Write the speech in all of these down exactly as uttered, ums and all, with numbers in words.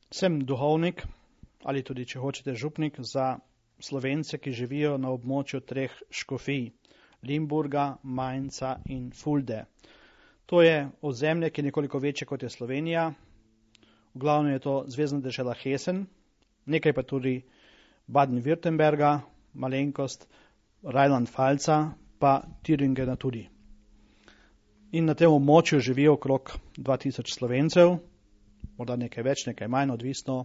Sem duhovnik ali tudi, če hočete, župnik za Slovence, ki živijo na območju treh škofij, Limburga, Mainza in Fulde. To je ozemlje, ki je nekoliko večje kot je Slovenija. V glavnem je to zvezna dežela Hessen, nekaj pa tudi Baden-Württemberga, malenkost Rheinland-Pfalza, pa Thüringena tudi. In na tem območju živijo okrog dva tisoč Slovencev, morda nekaj več, nekaj manj, odvisno.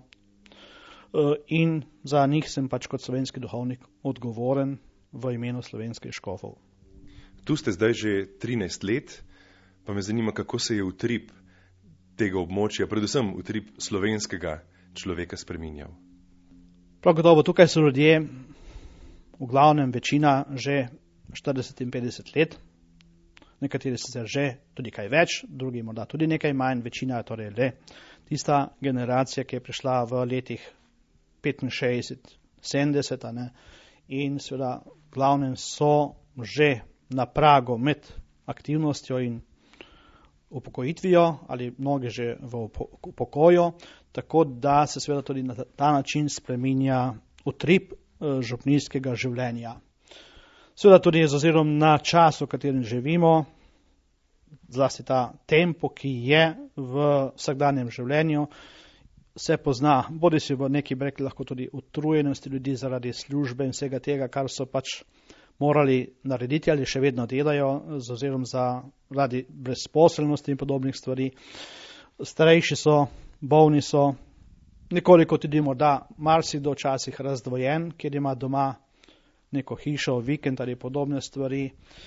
In za njih sem pač kot slovenski duhovnik odgovoren v imenu slovenskih škofov. Tu ste zdaj že trinajst let, pa me zanima, kako se je utrip tega območja, predvsem utrip slovenskega človeka spreminjal. Prav gotovo, tukaj so ljudje, v glavnem večina, že štirideset in petdeset let, nekateri sicer že tudi kaj več, drugi morda tudi nekaj manj, večina je torej le tista generacija, ki je prišla v letih petinšestdeset, sedemdeset, ne, in seveda v glavnem so že na pragu med aktivnostjo in upokojitvijo ali mnogi že v pokoju, tako da se seveda tudi na ta način spreminja utrip župnijskega življenja. Seveda tudi z ozirom na čas, v katerem živimo, zlasti ta tempo, ki je v vsakdanjem življenju, se pozna, bodi si v neki breki lahko tudi utrujenosti ljudi zaradi službe in vsega tega, kar so pač morali narediti ali še vedno delajo, z ozirom za radi brezposelnosti in podobnih stvari. Starejši so, bolni so, nekoliko tudi morda marsikdo včasih razdvojen, kjer ima doma neko hišo, vikend ali podobne stvari.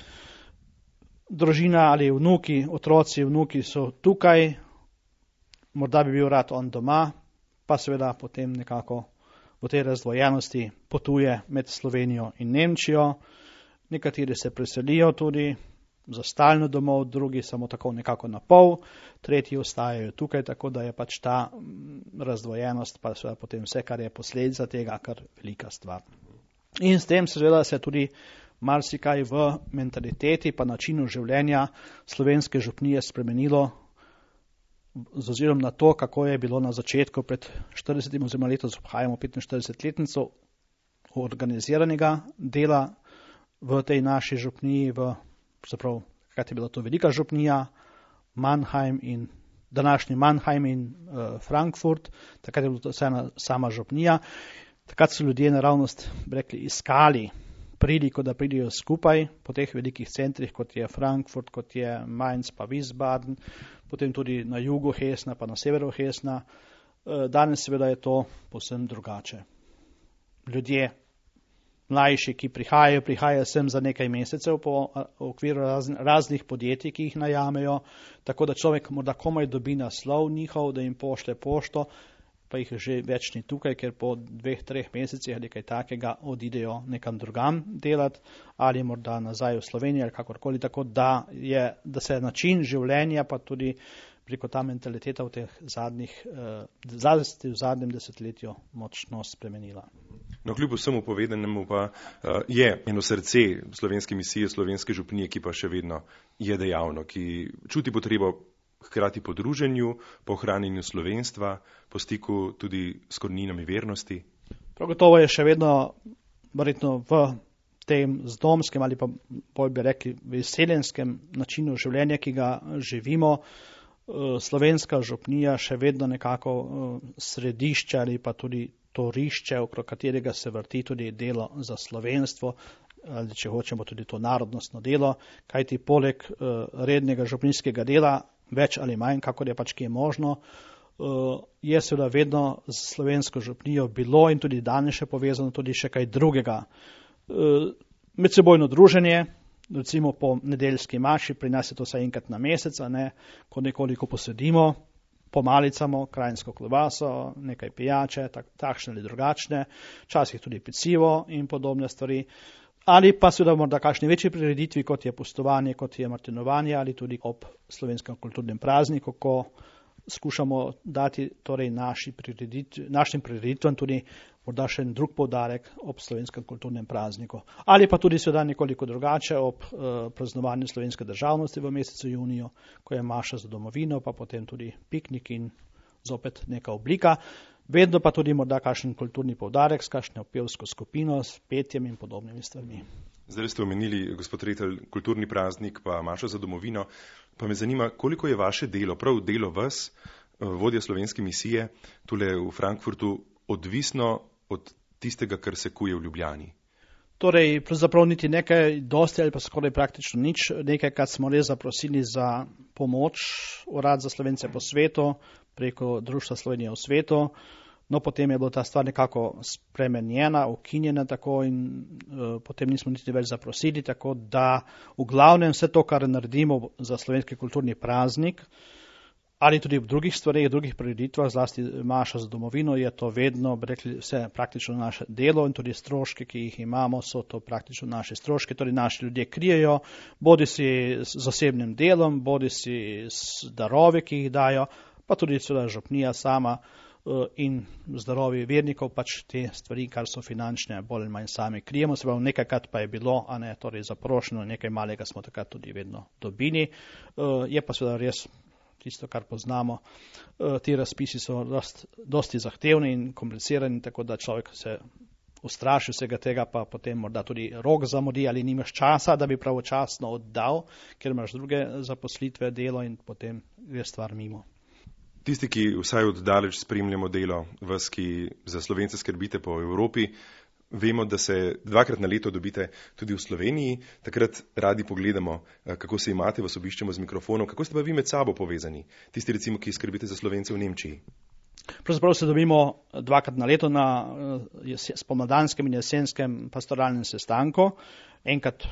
Družina ali vnuki, otroci, vnuki so tukaj, morda bi bil rad on doma, pa seveda potem nekako v tej razdvojenosti potuje med Slovenijo in Nemčijo. Nekateri se preselijo tudi za stalno domov, drugi samo tako nekako na pol, tretji ostajajo tukaj, tako da je pač ta razdvojenost, pa seveda potem vse, kar je posledica tega, kar velika stvar. In s tem seveda se tudi marsikaj v mentaliteti pa načinu življenja slovenske župnije spremenilo z ozirom na to, kako je bilo na začetku pred štiridesetim oziroma letos obhajamo petinštiridesetletnico organiziranega dela v tej naši župniji, v, zaprav, kaj je bila to velika župnija, Mannheim in današnji Mannheim in uh, Frankfurt, takrat je bila to vse sama župnija. Takrat so ljudje naravnost rekli, iskali priliko, da pridijo skupaj po teh velikih centrih, kot je Frankfurt, kot je Mainz pa Wiesbaden, potem tudi na jugu Hesna pa na severu Hesna. Danes seveda je to povsem drugače. Ljudje, mlajši, ki prihajajo, prihajajo sem za nekaj mesecev po okviru razn, raznih podjetij, ki jih najamejo, tako da človek morda komaj dobi naslov njihov, da jim pošlje pošto, pa jih že več ni tukaj, ker po dveh, treh mesecih ali kaj takega odidejo nekam drugam delati ali morda nazaj v Slovenijo ali kakorkoli, tako da, je, da se način življenja pa tudi preko ta mentaliteta v teh zadnjih, zlasti v zadnjem desetletju močno spremenila. No, kljub vsemu povedanemu pa uh, je eno srce slovenske misije, slovenske župnije, ki pa še vedno je dejavno, ki čuti potrebo hkrati po druženju, po ohranjanju slovenstva, po stiku tudi s koreninami vernosti. Prav gotovo je še vedno verjetno v tem zdomskem ali pa bolj bi rekli veseljenskem načinu življenja, ki ga živimo, slovenska župnija še vedno nekako središče ali pa tudi torišče, okrog katerega se vrti tudi delo za slovenstvo, ali če hočemo tudi to narodnostno delo, kajti poleg rednega župnijskega dela več ali manj, kakor je pač ki je možno, je seveda vedno z slovensko župnijo bilo in tudi danes še povezano tudi še kaj drugega. Medsebojno druženje, recimo po nedeljski maši, pri nas je to vsaj enkrat na mesec, ne, ko nekoliko posedimo, pomalicamo krajinsko klobaso, nekaj pijače, tak, takšne ali drugačne, včasih tudi pecivo in podobne stvari. Ali pa seveda morda kakšne večje prireditvi, kot je pustovanje, kot je martinovanje ali tudi ob slovenskem kulturnem prazniku, ko skušamo dati torej naši prireditv, našim prireditvam tudi morda še en drug poudarek ob slovenskem kulturnem prazniku. Ali pa tudi seveda nekoliko drugače ob uh, praznovanju slovenske državnosti v mesecu juniju, ko je maša za domovino, pa potem tudi piknik in zopet neka oblika. Vedno pa tudi morda kakšen kulturni poudarek s kakšno pevsko skupino, s petjem in podobnimi stvarmi. Zdaj ste omenili, gospod Retelj, kulturni praznik pa Mašo za domovino. Pa me zanima, koliko je vaše delo, prav delo vas, vodja slovenske misije, tule v Frankfurtu, odvisno od tistega, kar se kuje v Ljubljani? Torej, pravzaprav niti nekaj dosti ali pa skoraj praktično nič. Nekaj, kar smo res zaprosili za pomoč Urad za Slovence po svetu, preko Društva Slovenije v svetu. No, potem je bila ta stvar nekako spremenjena, ukinjena tako in uh, potem nismo niti več zaprosili, tako da v glavnem vse to, kar naredimo za slovenski kulturni praznik, ali tudi v drugih stvareh, drugih prireditvah, zlasti Maša za domovino, je to vedno, bi rekli, vse praktično naše delo in tudi stroške, ki jih imamo, so to praktično naše stroške, torej naši ljudje krijejo, bodi si z osebnim delom, bodi si z darovi, ki jih dajo, pa tudi seveda župnija sama in zdravi vernikov, pač te stvari, kar so finančne, bolj ali manj sami krijemo, se pravi nekajkrat pa je bilo, a ne, torej zaprošeno, nekaj malega smo takrat tudi vedno dobili. Je pa seveda res tisto, kar poznamo, ti razpisi so dost, dosti zahtevni in komplicirani, tako da človek se ustraši vsega tega, pa potem morda tudi rok zamudi ali nimaš časa, da bi pravočasno oddal, ker imaš druge zaposlitve, delo in potem gre stvar mimo. Tisti, ki vsaj oddaleč spremljamo delo vas, ki za Slovence skrbite po Evropi, vemo, da se dvakrat na leto dobite tudi v Sloveniji, takrat radi pogledamo, kako se imate, vas obiščemo z mikrofonom, kako ste pa vi med sabo povezani, tisti recimo, ki skrbite za Slovence v Nemčiji. Pravzaprav se dobimo dvakrat na leto na spomladanskem in jesenskem pastoralnem sestanku, enkrat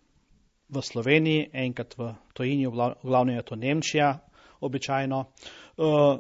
v Sloveniji, enkrat v tujini, v glavnem je to Nemčija, običajno. Uh,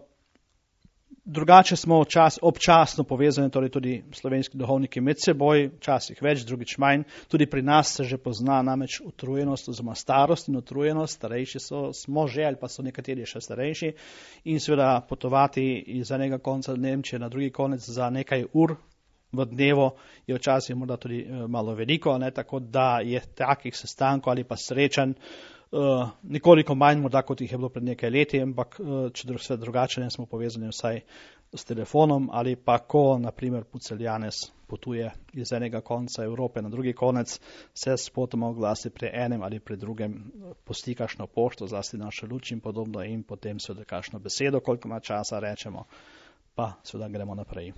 drugače smo čas, občasno povezani, torej tudi slovenski duhovniki med seboj, včasih več, drugič manj. Tudi pri nas se že pozna namreč utrujenost oziroma starost in utrujenost, starejši so, smo že ali pa so nekateri še starejši in seveda potovati iz enega konca Nemčije na drugi konec za nekaj ur v dnevu je včasih morda tudi malo veliko, ne, tako da je takih sestankov ali pa srečanj Uh, nekoliko manj morda, kot jih je bilo pred nekaj leti, ampak uh, če vse drugače ne smo povezani vsaj s telefonom ali pa ko, naprimer, Pucelj Janez potuje iz enega konca Evrope na drugi konec, se spotoma oglasi pri enem ali pri drugem, pusti kakšno pošto, zlasti našo luč in podobno in potem seveda kakšno besedo, koliko ima časa rečemo, pa seveda gremo naprej.